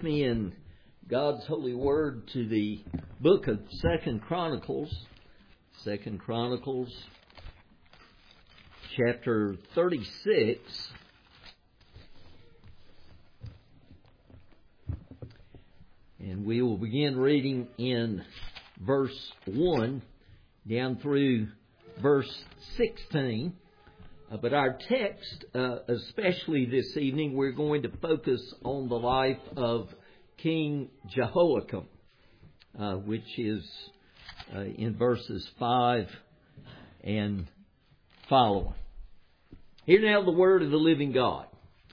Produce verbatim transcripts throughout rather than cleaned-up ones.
me in God's holy word to the book of Second Chronicles, Second Chronicles, chapter thirty-six. And we will begin reading in verse one down through verse sixteen. Uh, but our text, uh, especially this evening, we're going to focus on the life of King Jehoiakim, uh, which is uh, in verses five and following. Hear now the word of the living God.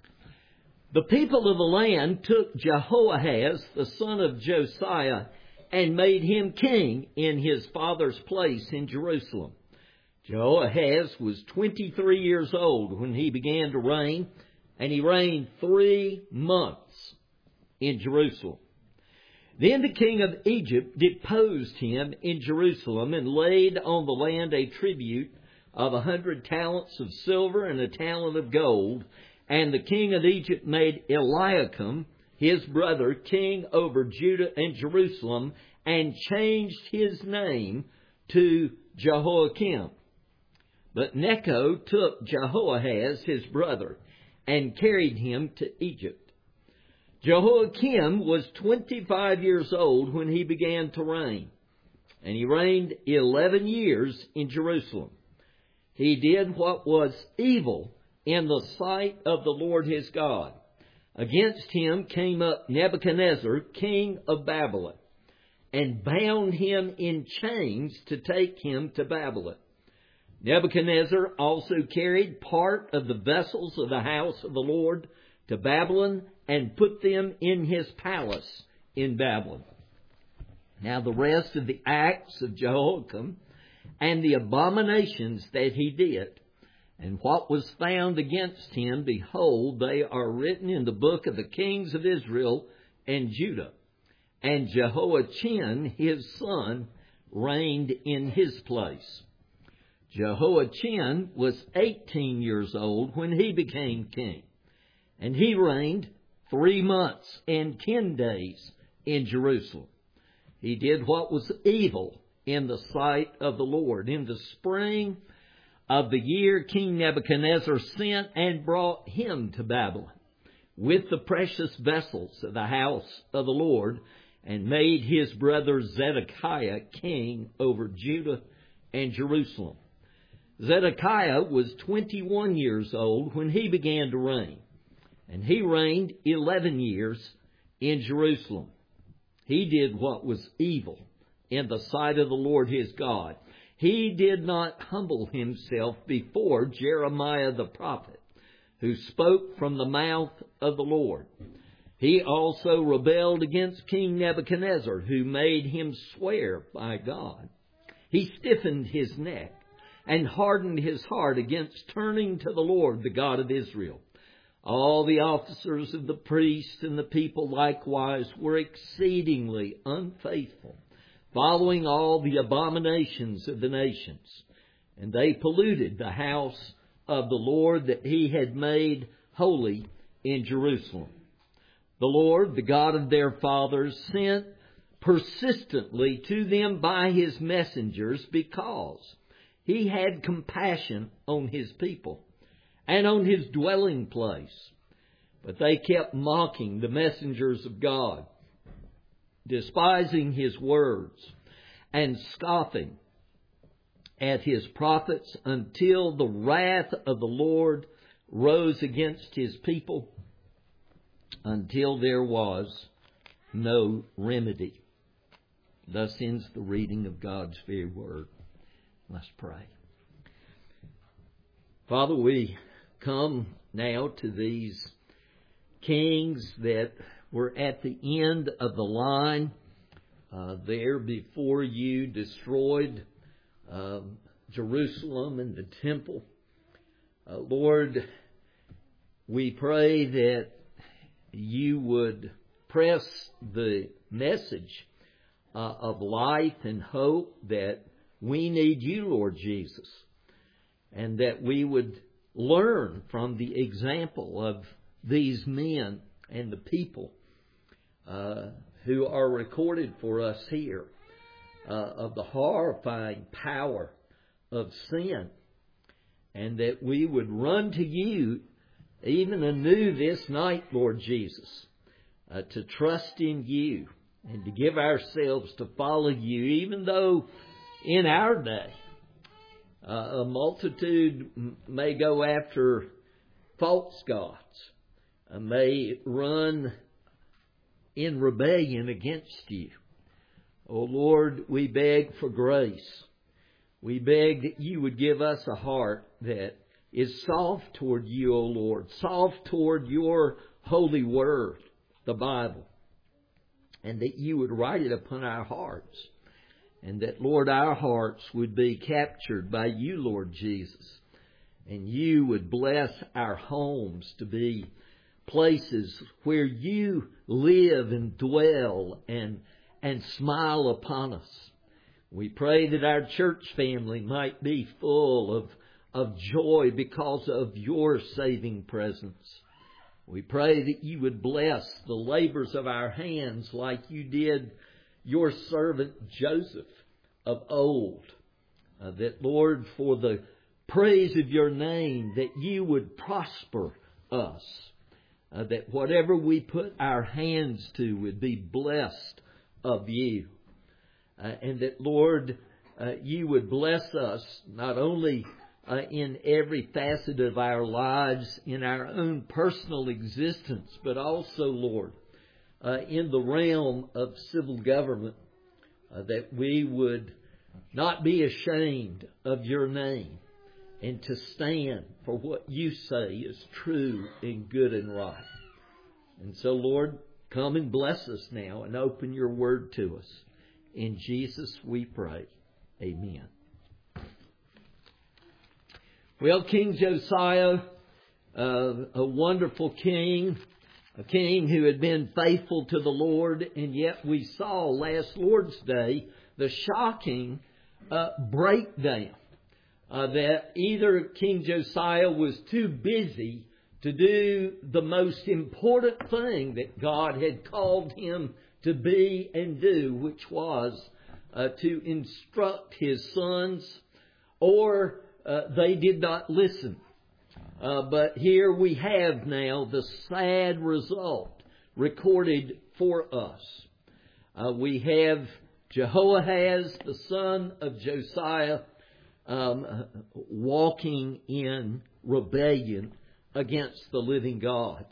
The people of the land took Jehoahaz, the son of Josiah, and made him king in his father's place in Jerusalem. Jehoahaz was twenty-three years old when he began to reign, and he reigned three months in Jerusalem. Then the king of Egypt deposed him in Jerusalem and laid on the land a tribute of a hundred talents of silver and a talent of gold. And the king of Egypt made Eliakim, his brother, king over Judah and Jerusalem, and changed his name to Jehoiakim. But Necho took Jehoahaz, his brother, and carried him to Egypt. Jehoiakim was twenty-five years old when he began to reign, and he reigned eleven years in Jerusalem. He did what was evil in the sight of the Lord his God. Against him came up Nebuchadnezzar, king of Babylon, and bound him in chains to take him to Babylon. Nebuchadnezzar also carried part of the vessels of the house of the Lord to Babylon and put them in his palace in Babylon. Now the rest of the acts of Jehoiakim and the abominations that he did, and what was found against him, behold, they are written in the book of the kings of Israel and Judah. And Jehoiachin, his son, reigned in his place. Jehoiachin was eighteen years old when he became king, and he reigned three months and ten days in Jerusalem. He did what was evil in the sight of the Lord. In the spring of the year, King Nebuchadnezzar sent and brought him to Babylon with the precious vessels of the house of the Lord, and made his brother Zedekiah king over Judah and Jerusalem. Zedekiah was twenty-one years old when he began to reign, and he reigned eleven years in Jerusalem. He did what was evil in the sight of the Lord his God. He did not humble himself before Jeremiah the prophet, who spoke from the mouth of the Lord. He also rebelled against King Nebuchadnezzar, who made him swear by God. He stiffened his neck and hardened his heart against turning to the Lord, the God of Israel. All the officers of the priests and the people likewise were exceedingly unfaithful, following all the abominations of the nations. And they polluted the house of the Lord that he had made holy in Jerusalem. The Lord, the God of their fathers, sent persistently to them by his messengers, because he had compassion on his people and on his dwelling place. But they kept mocking the messengers of God, despising his words, and scoffing at his prophets, until the wrath of the Lord rose against his people, until there was no remedy. Thus ends the reading of God's very word. Let's pray. Father, we come now to these kings that were at the end of the line, uh, there before you destroyed uh, Jerusalem and the temple. Uh, Lord, we pray that you would press the message uh, of life and hope that we need you, Lord Jesus, and that we would learn from the example of these men and the people uh, who are recorded for us here uh, of the horrifying power of sin, and that we would run to you even anew this night, Lord Jesus, uh, to trust in you and to give ourselves to follow you, even though in our day uh, a multitude may go after false gods, uh, may run in rebellion against you. Oh Lord, we beg for grace. We beg that you would give us a heart that is soft toward you, O Lord, soft toward your holy word, the Bible, and that you would write it upon our hearts, and that, Lord, our hearts would be captured by you, Lord Jesus, and you would bless our homes to be places where you live and dwell and, and smile upon us. We pray that our church family might be full of, of joy because of your saving presence. We pray that you would bless the labors of our hands like you did your servant Joseph of old. Uh, that, Lord, for the praise of your name, that you would prosper us. Uh, that whatever we put our hands to would be blessed of you. Uh, and that, Lord, uh, you would bless us not only uh, in every facet of our lives, in our own personal existence, but also, Lord, uh, in the realm of civil government, uh, that we would not be ashamed of your name and to stand for what you say is true and good and right. And so, Lord, come and bless us now and open your word to us. In Jesus we pray. Amen. Well, King Josiah, uh, a wonderful king, a king who had been faithful to the Lord, and yet we saw last Lord's Day the shocking uh, breakdown. Uh, that either King Josiah was too busy to do the most important thing that God had called him to be and do, which was uh, to instruct his sons, or uh, they did not listen. Uh, but here we have now the sad result recorded for us. Uh, we have Jehoahaz, the son of Josiah, um, walking in rebellion against the living God.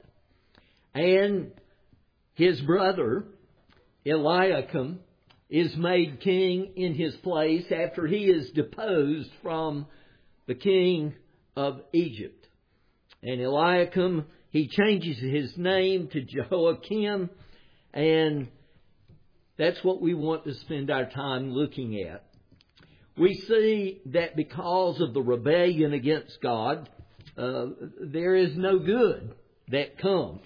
And his brother, Eliakim, is made king in his place after he is deposed from the king of Egypt. And Eliakim, he changes his name to Jehoiakim, and that's what we want to spend our time looking at. We see that because of the rebellion against God, uh, there is no good that comes.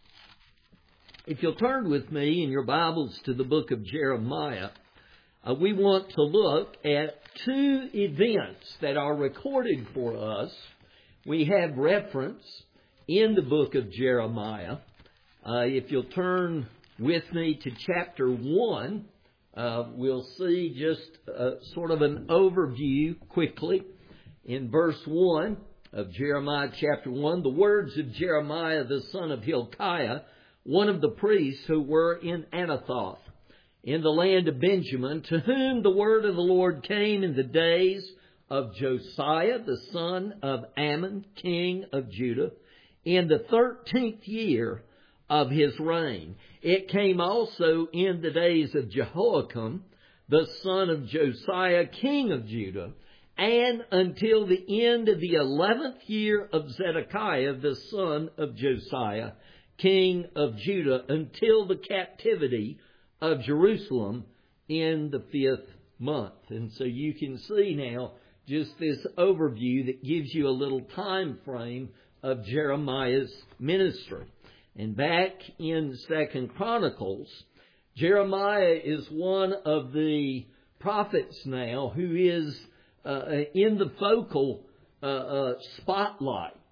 If you'll turn with me in your Bibles to the book of Jeremiah, uh, we want to look at two events that are recorded for us. We have reference in the book of Jeremiah. Uh, if you'll turn with me to chapter one, uh, we'll see just uh, sort of an overview quickly. In verse one of Jeremiah chapter one, the words of Jeremiah the son of Hilkiah, one of the priests who were in Anathoth, in the land of Benjamin, to whom the word of the Lord came in the days of Josiah the son of Ammon, king of Judah, in the thirteenth year of his reign. It came also in the days of Jehoiakim, the son of Josiah, king of Judah, and until the end of the eleventh year of Zedekiah, the son of Josiah, king of Judah, until the captivity of Jerusalem in the fifth month. And so you can see now just this overview that gives you a little time frame of Jeremiah's ministry. And back in Second Chronicles, Jeremiah is one of the prophets now who is uh, in the focal uh, uh, spotlight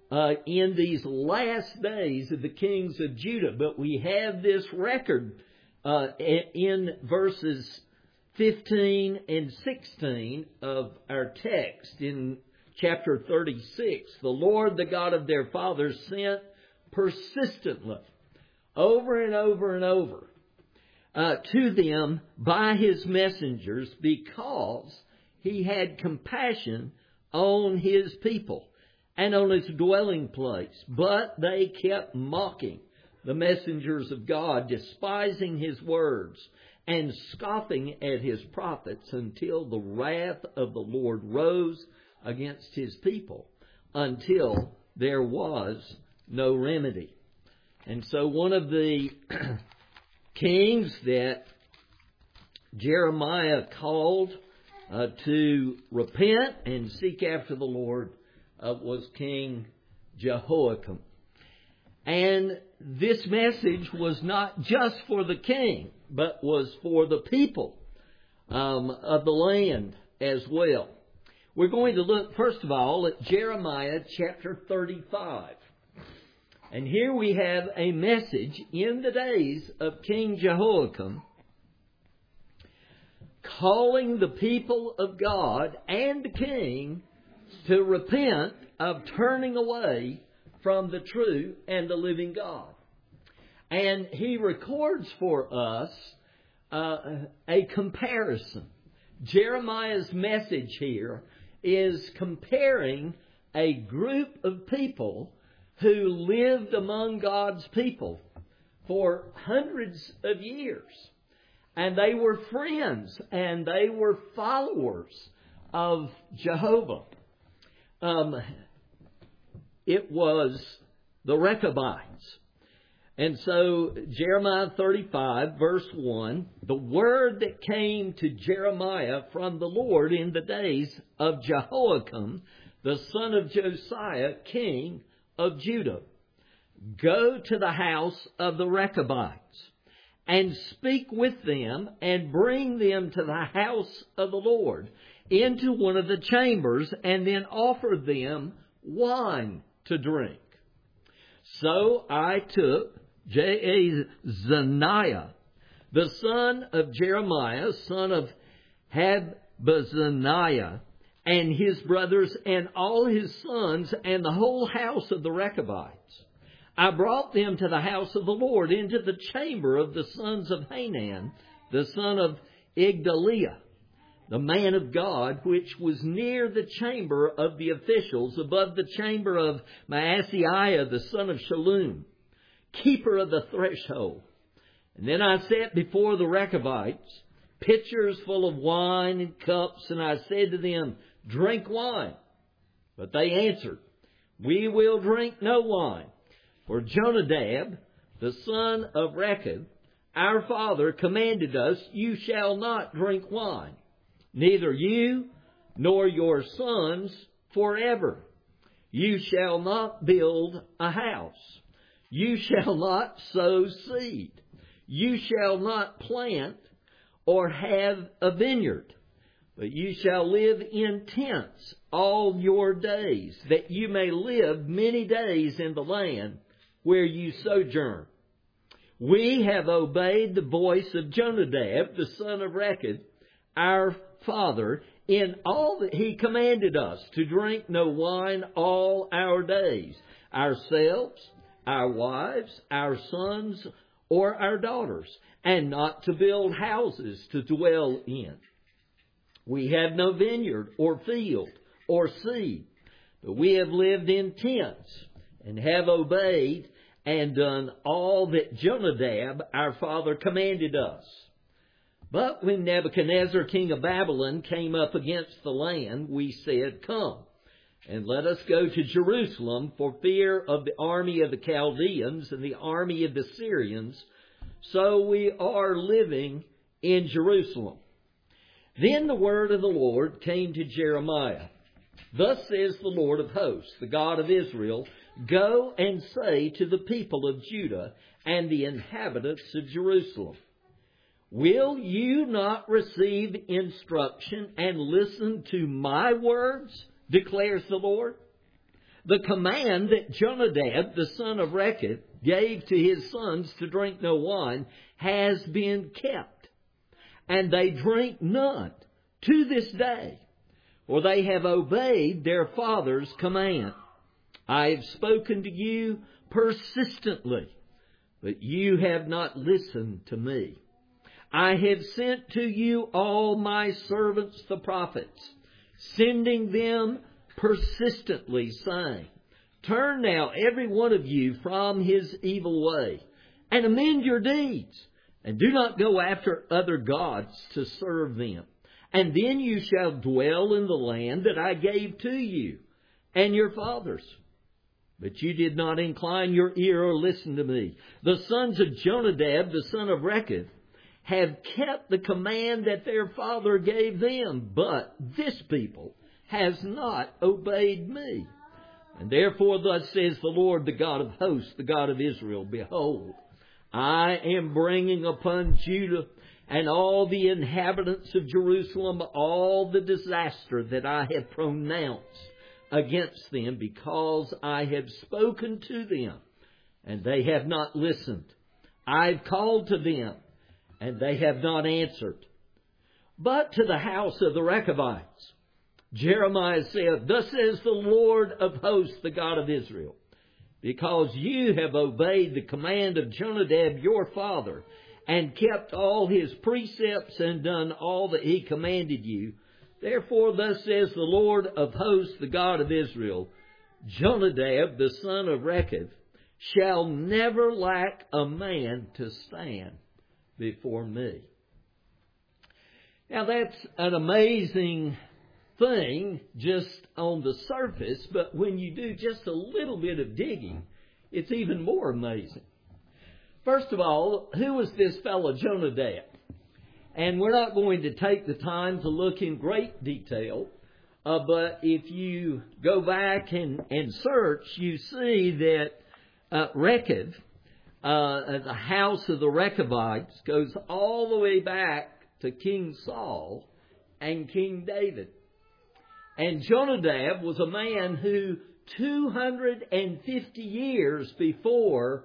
uh, in these last days of the kings of Judah. But we have this record uh, in verses fifteen and sixteen of our text in chapter thirty-six. The Lord, the God of their fathers, sent persistently over and over and over uh, to them by His messengers, because He had compassion on His people and on His dwelling place. But they kept mocking the messengers of God, despising His words and scoffing at His prophets, until the wrath of the Lord rose against His people, until there was no remedy. And so one of the kings that Jeremiah called uh, to repent and seek after the Lord uh, was King Jehoiakim. And this message was not just for the king, but was for the people um, of the land as well. We're going to look, first of all, at Jeremiah chapter thirty-five. And here we have a message in the days of King Jehoiakim, calling the people of God and the king to repent of turning away from the true and the living God. And he records for us uh, a comparison. Jeremiah's message here is comparing a group of people who lived among God's people for hundreds of years. And they were friends and they were followers of Jehovah. Um, it was the Rechabites. And so Jeremiah thirty-five verse one, the word that came to Jeremiah from the Lord in the days of Jehoiakim, the son of Josiah, king of Judah. Go to the house of the Rechabites and speak with them and bring them to the house of the Lord into one of the chambers, and then offer them wine to drink. So I took Jaazaniah, the son of Jeremiah, son of Habazaniah, and his brothers, and all his sons, and the whole house of the Rechabites. I brought them to the house of the Lord, into the chamber of the sons of Hanan, the son of Igdaliah, the man of God, which was near the chamber of the officials, above the chamber of Maaseiah, the son of Shallum, keeper of the threshold. And then I set before the Rechabites pitchers full of wine and cups, and I said to them, drink wine. But they answered, we will drink no wine. For Jonadab, the son of Rechab, our father, commanded us, you shall not drink wine, neither you nor your sons forever. You shall not build a house. You shall not sow seed. You shall not plant or have a vineyard. But you shall live in tents all your days, that you may live many days in the land where you sojourn. We have obeyed the voice of Jonadab, the son of Rechab, our father, in all that he commanded us, to drink no wine all our days, ourselves, our wives, our sons, or our daughters, and not to build houses to dwell in. We have no vineyard or field or seed, but we have lived in tents and have obeyed and done all that Jonadab, our father, commanded us. But when Nebuchadnezzar, king of Babylon, came up against the land, we said, come, and let us go to Jerusalem for fear of the army of the Chaldeans and the army of the Syrians. So we are living in Jerusalem. Then the word of the Lord came to Jeremiah. Thus says the Lord of hosts, the God of Israel, go and say to the people of Judah and the inhabitants of Jerusalem, will you not receive instruction and listen to my words, declares the Lord? the command that Jonadab, the son of Rechab, gave to his sons to drink no wine has been kept, and they drink none to this day, for they have obeyed their father's command. I have spoken to you persistently, but you have not listened to me. I have sent to you all my servants the prophets, sending them persistently, saying, turn now every one of you from his evil way, and amend your deeds, and do not go after other gods to serve them. And then you shall dwell in the land that I gave to you and your fathers. But you did not incline your ear or listen to me. The sons of Jonadab, the son of Rechab, have kept the command that their father gave them, but this people has not obeyed me. And therefore thus says the Lord, the God of hosts, the God of Israel, behold, I am bringing upon Judah and all the inhabitants of Jerusalem all the disaster that I have pronounced against them, because I have spoken to them, and they have not listened. I've called to them, and they have not answered. But to the house of the Rechabites, Jeremiah said, thus says the Lord of hosts, the God of Israel, because you have obeyed the command of Jonadab your father, and kept all his precepts and done all that he commanded you, therefore thus says the Lord of hosts, the God of Israel, Jonadab, the son of Rechab, shall never lack a man to stand before me. Now that's an amazing thing just on the surface, but when you do just a little bit of digging, it's even more amazing. First of all, who was this fellow Jonadab? And we're not going to take the time to look in great detail, uh, but if you go back and, and search, you see that uh, Rechab, uh, the house of the Rechabites, goes all the way back to King Saul and King David. And Jonadab was a man who two hundred fifty years before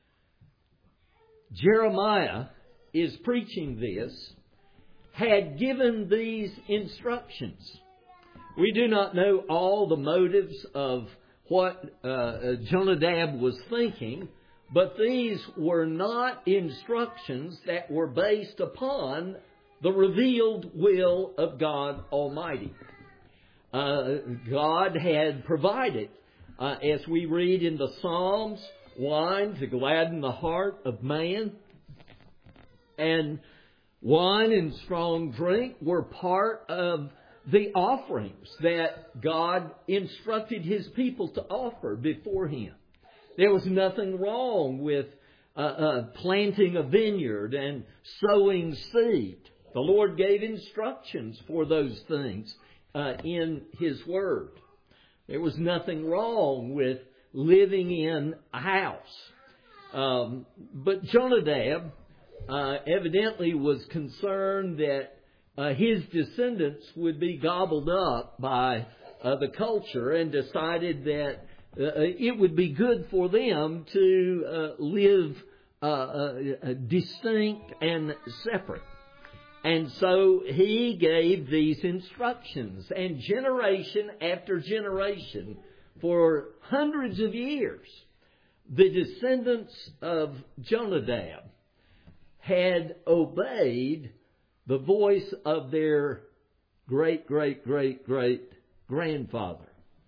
Jeremiah is preaching this, had given these instructions. We do not know all the motives of what uh, Jonadab was thinking, but these were not instructions that were based upon the revealed will of God Almighty. Uh, God had provided, uh, as we read in the Psalms, wine to gladden the heart of man, and wine and strong drink were part of the offerings that God instructed His people to offer before Him. There was nothing wrong with uh, uh, planting a vineyard and sowing seed. The Lord gave instructions for those things uh, in His Word. There was nothing wrong with living in a house. Um, but Jonadab uh, evidently was concerned that uh, his descendants would be gobbled up by uh, the culture, and decided that uh, it would be good for them to uh, live uh, uh, distinct and separate. And so he gave these instructions, and generation after generation, for hundreds of years, the descendants of Jonadab had obeyed the voice of their great, great, great, great grandfather.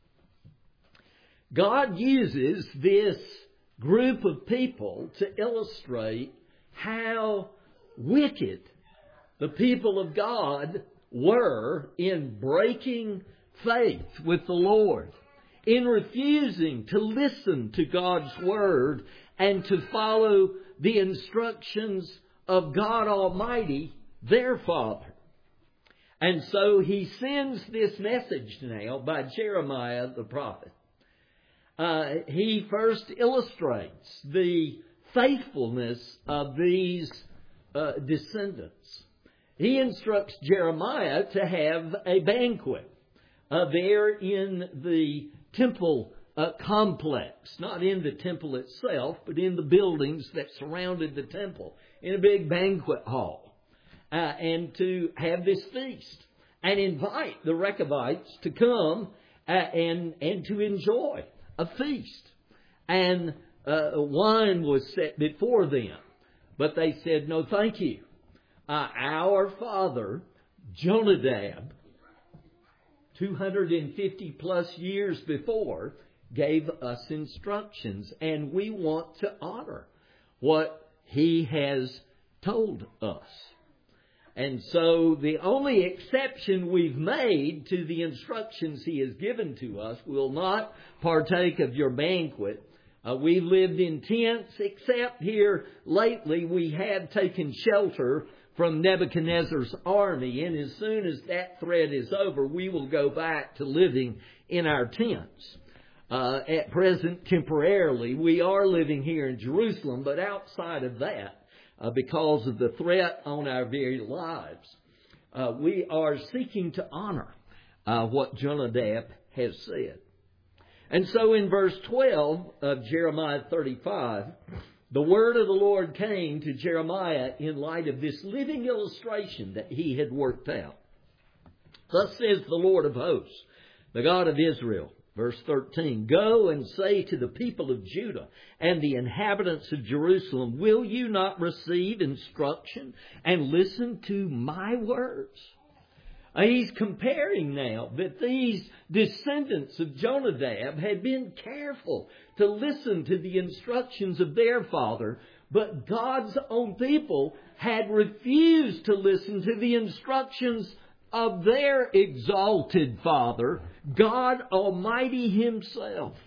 God uses this group of people to illustrate how wicked the people of God were in breaking faith with the Lord, in refusing to listen to God's Word and to follow the instructions of God Almighty, their Father. And so He sends this message now by Jeremiah the prophet. Uh, he first illustrates the faithfulness of these uh, descendants. He instructs Jeremiah to have a banquet uh, there in the temple uh, complex, not in the temple itself, but in the buildings that surrounded the temple, in a big banquet hall, uh, and to have this feast and invite the Rechabites to come uh, and and to enjoy a feast. And uh, wine was set before them, but they said, "No, thank you. Uh, our father Jonadab, two hundred fifty plus years before, gave us instructions, and we want to honor what he has told us." And so the only exception we've made to the instructions he has given to us: will not partake of your banquet. Uh, we've lived in tents, except here lately we have taken shelter from Nebuchadnezzar's army, and as soon as that threat is over, we will go back to living in our tents. Uh, at present, temporarily, we are living here in Jerusalem, but outside of that, uh, because of the threat on our very lives, uh, we are seeking to honor uh, what Jonadab has said. And so in verse twelve of Jeremiah thirty-five, the word of the Lord came to Jeremiah in light of this living illustration that he had worked out. "Thus says the Lord of hosts, the God of Israel," verse thirteen, "Go and say to the people of Judah and the inhabitants of Jerusalem, will you not receive instruction and listen to my words?" Uh, he's comparing now that these descendants of Jonadab had been careful to listen to the instructions of their father, but God's own people had refused to listen to the instructions of their exalted Father, God Almighty Himself.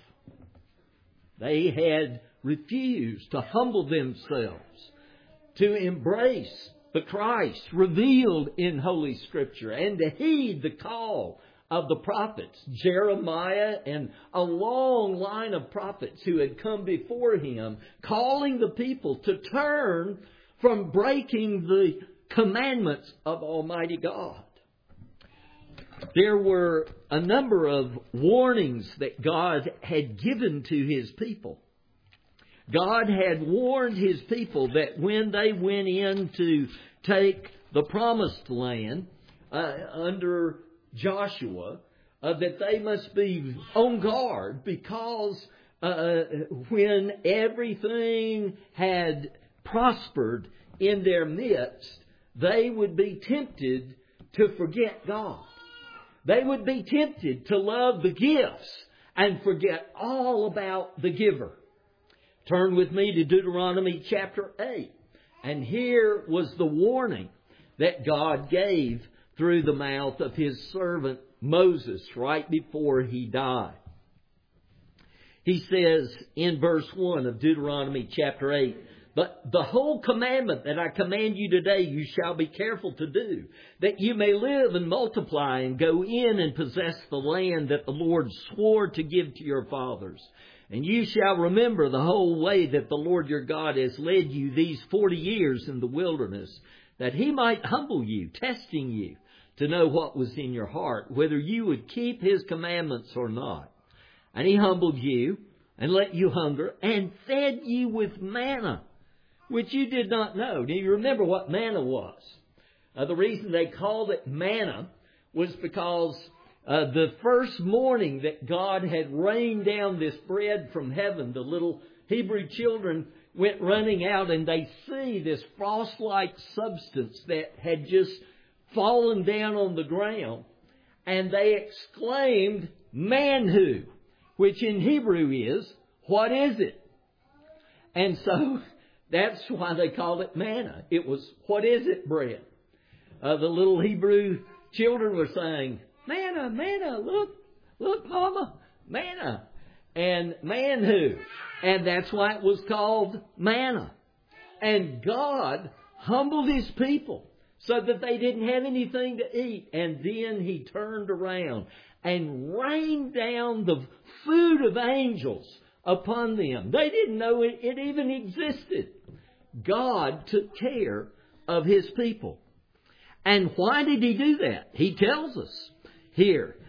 They had refused to humble themselves, to embrace the Christ revealed in Holy Scripture, and to heed the call of the prophets, Jeremiah and a long line of prophets who had come before him, calling the people to turn from breaking the commandments of Almighty God. There were a number of warnings that God had given to His people. God had warned His people that when they went in to take the promised land uh, under Joshua, uh, that they must be on guard, because uh, when everything had prospered in their midst, they would be tempted to forget God. They would be tempted to love the gifts and forget all about the giver. Turn with me to Deuteronomy chapter eight. And here was the warning that God gave through the mouth of His servant Moses right before he died. He says in verse one of Deuteronomy chapter eight, "But the whole commandment that I command you today you shall be careful to do, that you may live and multiply and go in and possess the land that the Lord swore to give to your fathers. And you shall remember the whole way that the Lord your God has led you these forty years in the wilderness, that He might humble you, testing you to know what was in your heart, whether you would keep His commandments or not. And He humbled you and let you hunger and fed you with manna, which you did not know." Do you remember what manna was? Uh, the reason they called it manna was because uh, the first morning that God had rained down this bread from heaven, the little Hebrew children went running out and they see this frost-like substance that had just fallen down on the ground. And they exclaimed, "Manhu," which in Hebrew is, "What is it?" And so that's why they called it manna. It was, "What is it?" bread. Uh, the little Hebrew children were saying, "Manna, manna, look, look, Mama, manna." And manhu. And that's why it was called manna. And God humbled His people so that they didn't have anything to eat. And then He turned around and rained down the food of angels upon them. They didn't know it, it even existed. God took care of His people. And why did He do that? He tells us here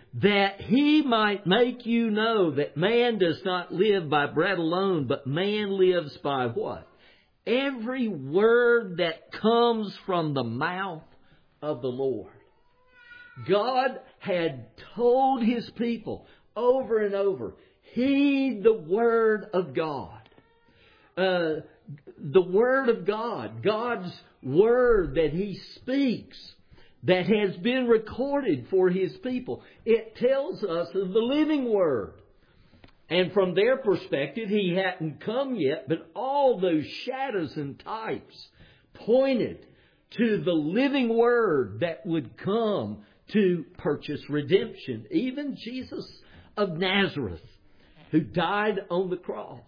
that He might make you know that man does not live by bread alone, but man lives by what? Every word that comes from the mouth of the Lord. God had told His people over and over, heed the Word of God. Uh, the Word of God, God's Word that He speaks, that has been recorded for His people. It tells us of the living Word. And from their perspective, He hadn't come yet, but all those shadows and types pointed to the living Word that would come to purchase redemption. Even Jesus of Nazareth, who died on the cross.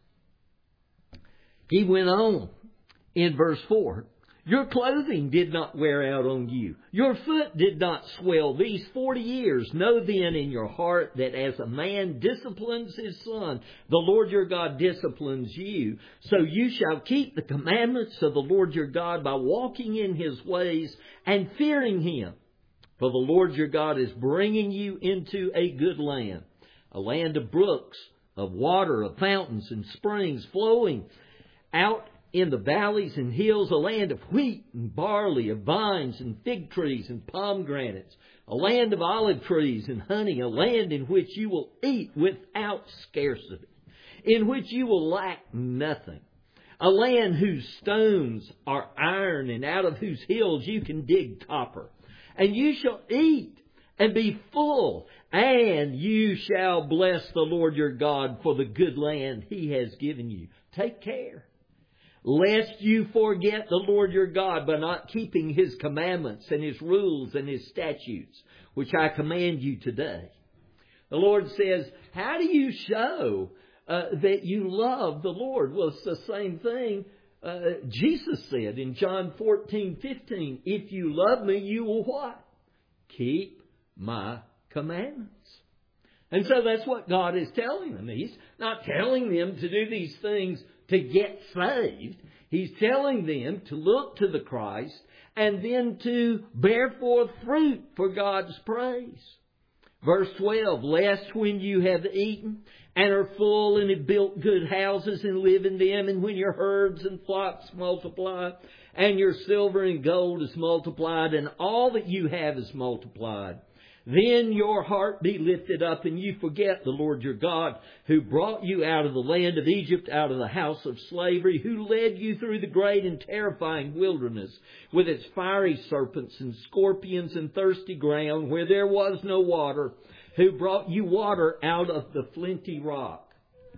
He went on in verse four. Your clothing did not wear out on you. Your foot did not swell these forty years. Know then in your heart that as a man disciplines his son, the Lord your God disciplines you. So you shall keep the commandments of the Lord your God by walking in His ways and fearing Him. For the Lord your God is bringing you into a good land, a land of brooks, of water, of fountains and springs flowing out in the valleys and hills, a land of wheat and barley, of vines and fig trees and pomegranates, a land of olive trees and honey, a land in which you will eat without scarcity, in which you will lack nothing, a land whose stones are iron and out of whose hills you can dig copper. And you shall eat and be full, and you shall bless the Lord your God for the good land He has given you. Take care, lest you forget the Lord your God by not keeping His commandments and His rules and His statutes, which I command you today. The Lord says, how do you show uh, that you love the Lord? Well, it's the same thing Uh, Jesus said in John fourteen fifteen, if you love me, you will what? Keep my commandments. And so that's what God is telling them. He's not telling them to do these things to get saved. He's telling them to look to the Christ and then to bear forth fruit for God's praise. Verse twelve, lest when you have eaten and are full and have built good houses and live in them, and when your herds and flocks multiply, and your silver and gold is multiplied, and all that you have is multiplied, then your heart be lifted up, and you forget the Lord your God, who brought you out of the land of Egypt, out of the house of slavery, who led you through the great and terrifying wilderness, with its fiery serpents and scorpions and thirsty ground, where there was no water, who brought you water out of the flinty rock.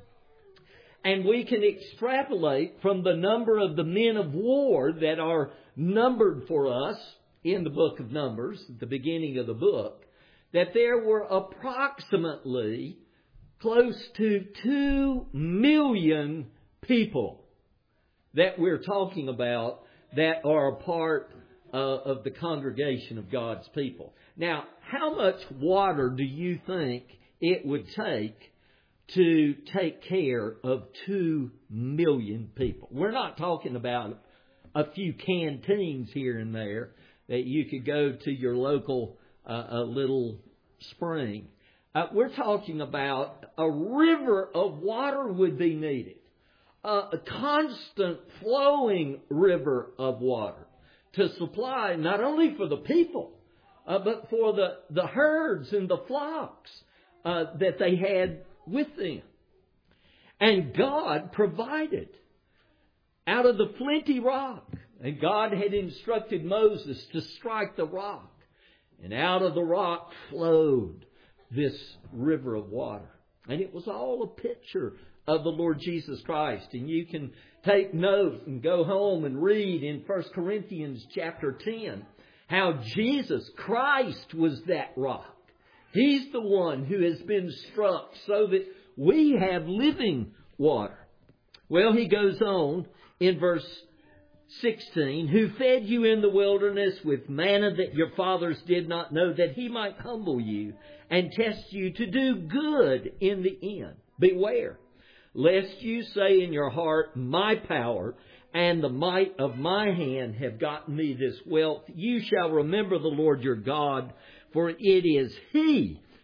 And we can extrapolate from the number of the men of war that are numbered for us in the book of Numbers, at the beginning of the book, that there were approximately close to two million people that we're talking about that are a part uh, of the congregation of God's people. Now, how much water do you think it would take to take care of two million people? We're not talking about a few canteens here and there that you could go to your local uh, a little spring. Uh, we're talking about a river of water would be needed. Uh, a constant flowing river of water to supply not only for the people, uh, but for the, the herds and the flocks uh, that they had with them. And God provided out of the flinty rock. And God had instructed Moses to strike the rock. And out of the rock flowed this river of water. And it was all a picture of the Lord Jesus Christ. And you can take note and go home and read in First Corinthians chapter ten how Jesus Christ was that rock. He's the one who has been struck so that we have living water. Well, he goes on in verse sixteen, who fed you in the wilderness with manna that your fathers did not know, that He might humble you and test you to do good in the end. Beware, lest you say in your heart, my power and the might of my hand have gotten me this wealth. You shall remember the Lord your God, for it is He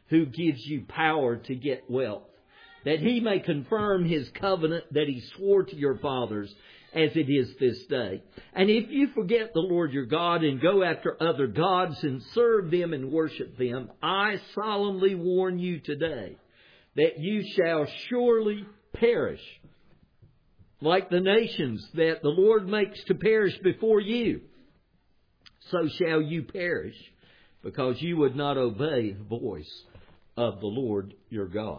who gives you power to get wealth, that He may confirm His covenant that He swore to your fathers, as it is this day. And if you forget the Lord your God and go after other gods and serve them and worship them, I solemnly warn you today that you shall surely perish, like the nations that the Lord makes to perish before you. So shall you perish, because you would not obey the voice of the Lord your God.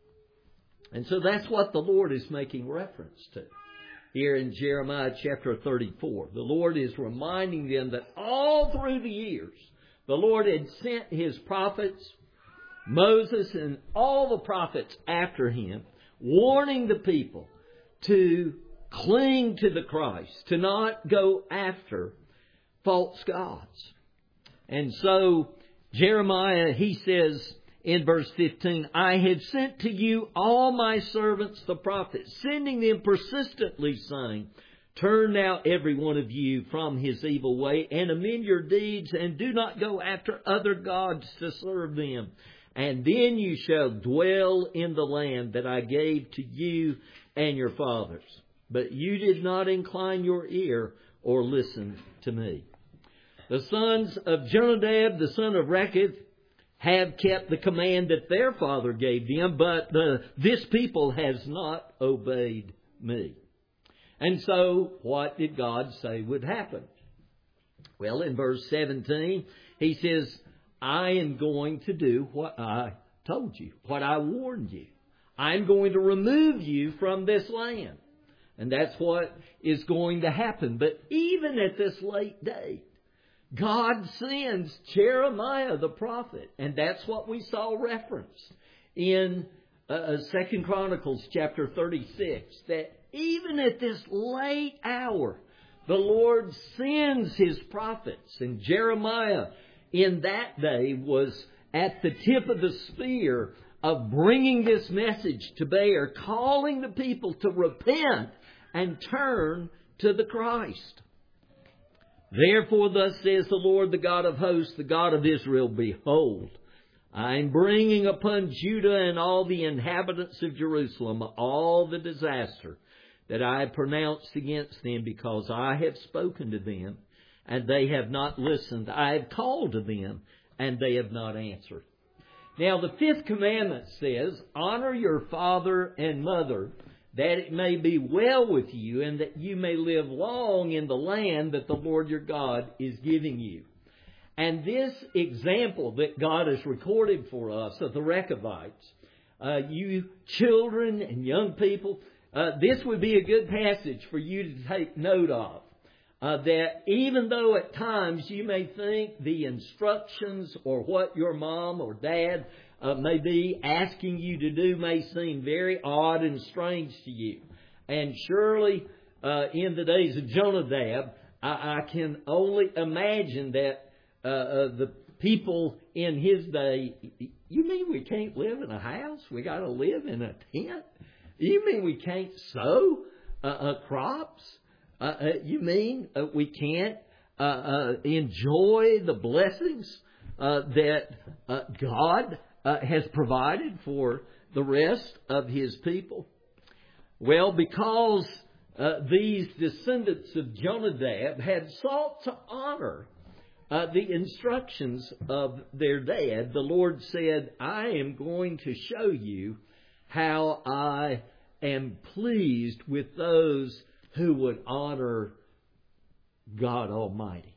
And so that's what the Lord is making reference to here in Jeremiah chapter thirty-four. The Lord is reminding them that all through the years, the Lord had sent His prophets, Moses and all the prophets after him, warning the people to cling to the Christ, to not go after false gods. And so Jeremiah, he says in verse fifteen, I have sent to you all my servants the prophets, sending them persistently, saying, turn now every one of you from his evil way, and amend your deeds, and do not go after other gods to serve them. And then you shall dwell in the land that I gave to you and your fathers. But you did not incline your ear or listen to me. The sons of Jonadab, the son of Rechab, have kept the command that their father gave them, but the, this people has not obeyed me. And so, what did God say would happen? Well, in verse seventeen, He says, I am going to do what I told you, what I warned you. I'm going to remove you from this land. And that's what is going to happen. But even at this late date, God sends Jeremiah the prophet. And that's what we saw referenced in uh, Second Chronicles chapter thirty-six. That even at this late hour, the Lord sends His prophets. And Jeremiah in that day was at the tip of the spear of bringing this message to bear, calling the people to repent and turn to the Christ. Therefore, thus says the Lord, the God of hosts, the God of Israel, behold, I am bringing upon Judah and all the inhabitants of Jerusalem all the disaster that I have pronounced against them, because I have spoken to them, and they have not listened. I have called to them, and they have not answered. Now, the fifth commandment says, honor your father and mother, that it may be well with you, and that you may live long in the land that the Lord your God is giving you. And this example that God has recorded for us of the Rechabites, uh, you children and young people, uh, this would be a good passage for you to take note of. Uh, that even though at times you may think the instructions or what your mom or dad uh, may be asking you to do may seem very odd and strange to you. And surely uh, in the days of Jonadab, I, I can only imagine that uh, uh, the people in his day, you mean we can't live in a house? We got to live in a tent? You mean we can't sow uh, uh, crops? Uh, uh, you mean uh, we can't uh, uh, enjoy the blessings uh, that uh, God uh, has provided for the rest of His people? Well, because uh, these descendants of Jonadab had sought to honor uh, the instructions of their dad, the Lord said, I am going to show you how I am pleased with those who would honor God Almighty.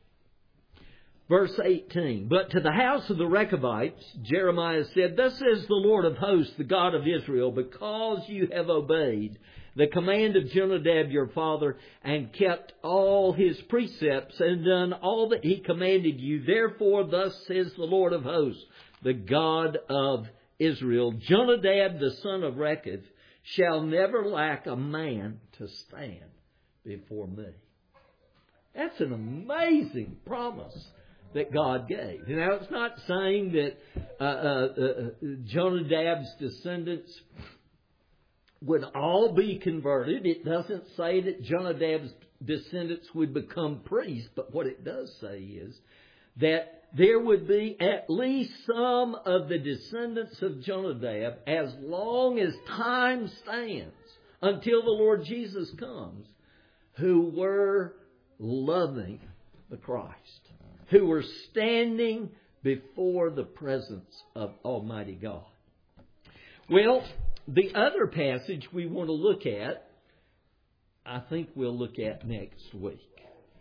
Verse eighteen, but to the house of the Rechabites, Jeremiah said, thus says the Lord of hosts, the God of Israel, because you have obeyed the command of Jonadab your father, and kept all his precepts, and done all that he commanded you, therefore thus says the Lord of hosts, the God of Israel, Jonadab the son of Rechab shall never lack a man to stand before me. That's an amazing promise that God gave. Now, it's not saying that uh, uh, uh, Jonadab's descendants would all be converted. It doesn't say that Jonadab's descendants would become priests, but what it does say is that there would be at least some of the descendants of Jonadab, as long as time stands, until the Lord Jesus comes, who were loving the Christ, who were standing before the presence of Almighty God. Well, the other passage we want to look at, I think we'll look at next week,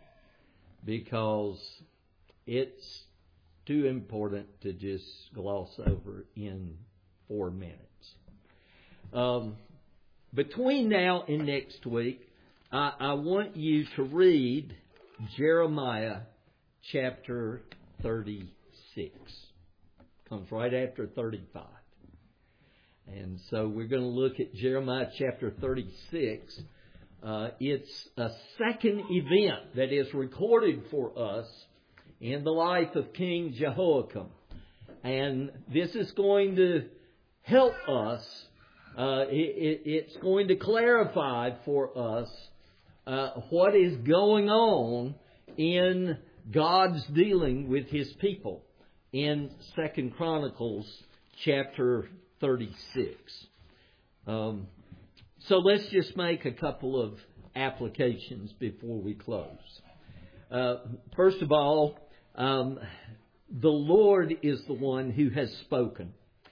because it's too important to just gloss over in four minutes. Um, between now and next week, I, I want you to read Jeremiah chapter thirty-six. Comes right after thirty-five. And so we're going to look at Jeremiah chapter thirty-six. Uh, it's a second event that is recorded for us in the life of King Jehoiakim. And this is going to help us. Uh, it, it, it's going to clarify for us uh, what is going on in God's dealing with His people in Second Chronicles chapter thirty-six. Um, so let's just make a couple of applications before we close. Uh, first of all, um, the Lord is the one who has spoken.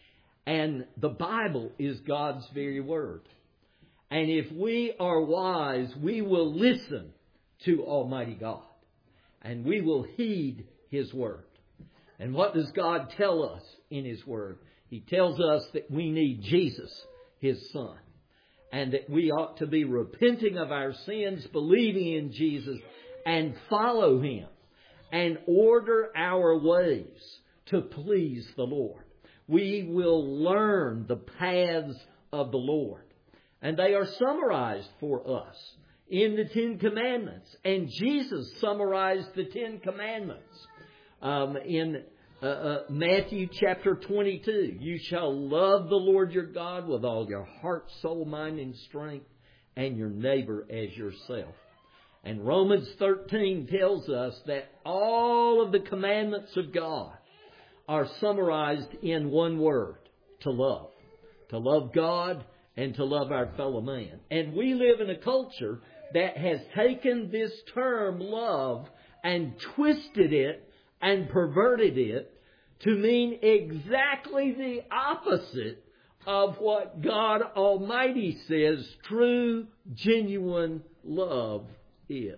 And the Bible is God's very word. And if we are wise, we will listen to Almighty God. And we will heed His word. And what does God tell us in His word? He tells us that we need Jesus, His Son. And that we ought to be repenting of our sins, believing in Jesus, and follow Him. And order our ways to please the Lord. We will learn the paths of the Lord. And they are summarized for us in the Ten Commandments. And Jesus summarized the Ten Commandments um, in uh, uh, Matthew chapter twenty-two. You shall love the Lord your God with all your heart, soul, mind, and strength, and your neighbor as yourself. And Romans thirteen tells us that all of the commandments of God are summarized in one word: to love. To love God and to love our fellow man. And we live in a culture that has taken this term love and twisted it and perverted it to mean exactly the opposite of what God Almighty says true, genuine love is.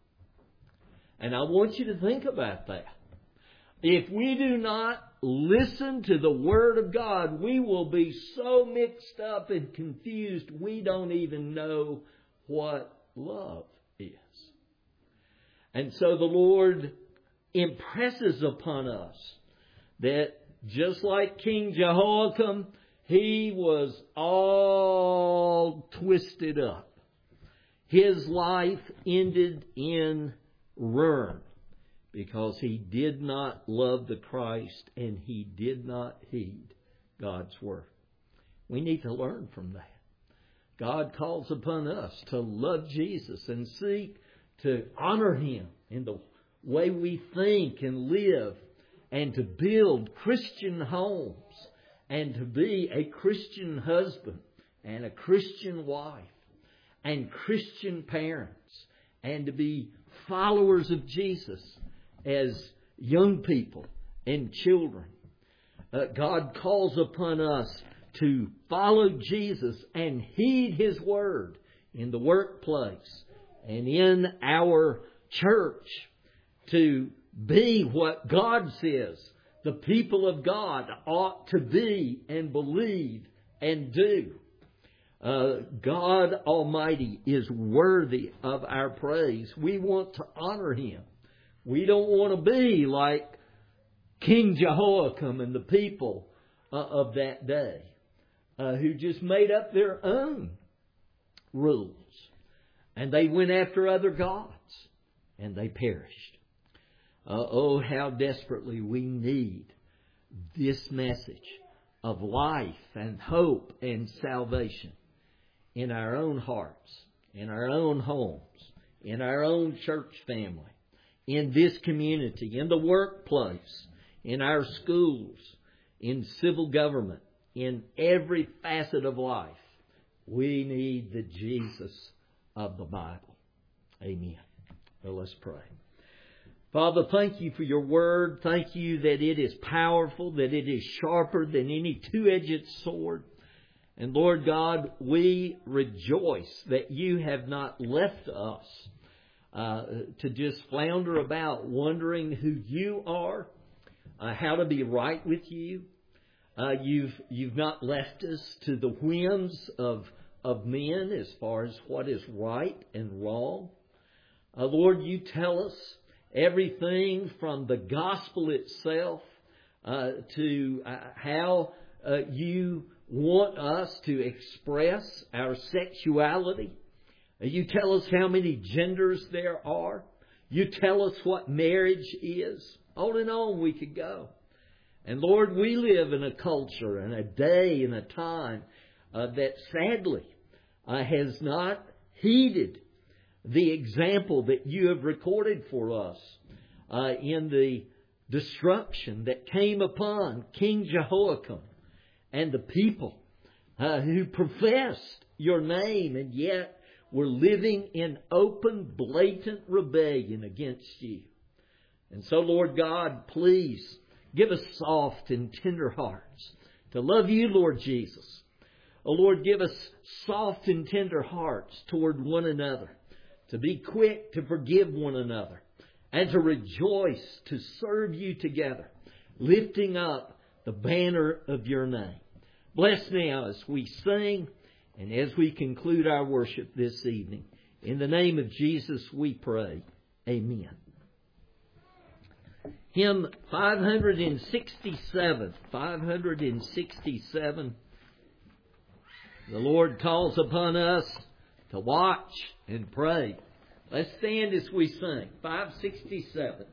And I want you to think about that. If we do not listen to the Word of God, we will be so mixed up and confused we don't even know what love is. And so the Lord impresses upon us that just like King Jehoiakim, he was all twisted up. His life ended in ruin because he did not love the Christ and he did not heed God's word. We need to learn from that. God calls upon us to love Jesus and seek to honor Him in the way we think and live, and to build Christian homes, and to be a Christian husband and a Christian wife and Christian parents, and to be followers of Jesus as young people and children. Uh, God calls upon us to follow Jesus and heed His word in the workplace and in our church, to be what God says the people of God ought to be and believe and do. Uh, God Almighty is worthy of our praise. We want to honor Him. We don't want to be like King Jehoiakim and the people uh, of that day, uh, who just made up their own rules. And they went after other gods, and they perished. Uh, oh, how desperately we need this message of life and hope and salvation in our own hearts, in our own homes, in our own church family, in this community, in the workplace, in our schools, in civil government, in every facet of life. We need the Jesus of the Bible. Amen. Well, let's pray. Father, thank you for your word. Thank you that it is powerful, that it is sharper than any two-edged sword. And Lord God, we rejoice that you have not left us uh, to just flounder about wondering who you are, uh, how to be right with you. Uh, you've you've not left us to the whims of of men as far as what is right and wrong. Uh, Lord, you tell us everything from the gospel itself uh, to uh, how uh, you want us to express our sexuality. Uh, you tell us how many genders there are. You tell us what marriage is. On and on we could go. And Lord, we live in a culture and a day and a time uh, that sadly uh, has not heeded the example that you have recorded for us uh, in the destruction that came upon King Jehoiakim and the people uh, who professed your name and yet were living in open, blatant rebellion against you. And so, Lord God, please give us soft and tender hearts to love you, Lord Jesus. Oh, Lord, give us soft and tender hearts toward one another, to be quick to forgive one another, and to rejoice to serve you together, lifting up the banner of your name. Bless now as we sing and as we conclude our worship this evening. In the name of Jesus we pray. Amen. Hymn five sixty-seven. five sixty-seven. The Lord calls upon us to watch and pray. Let's stand as we sing. five sixty-seven.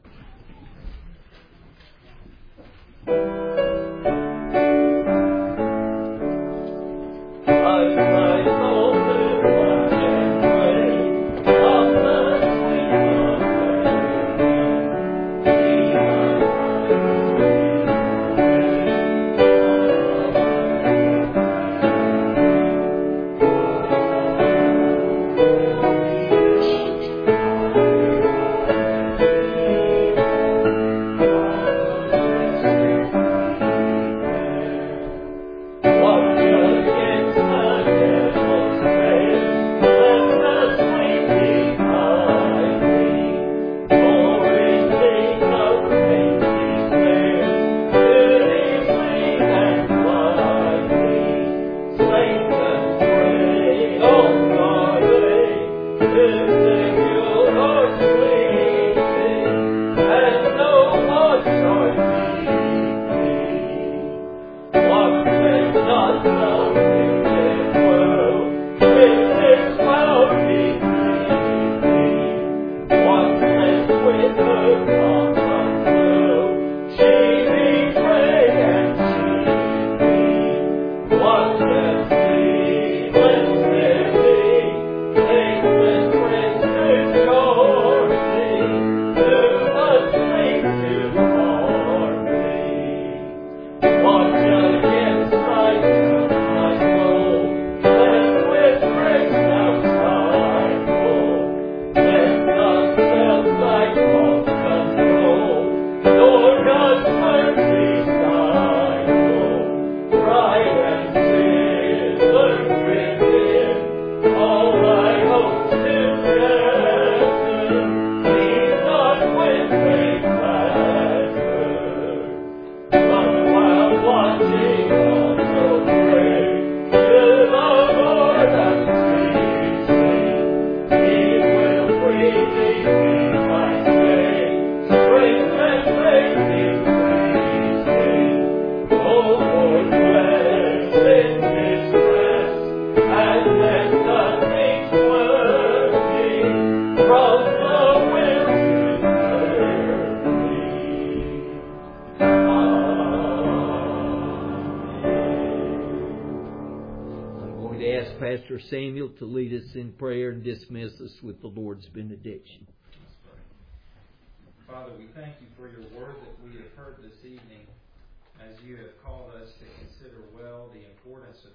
Pastor Samuel to lead us in prayer and dismiss us with the Lord's benediction. Father, we thank you for your word that we have heard this evening as you have called us to consider well the importance of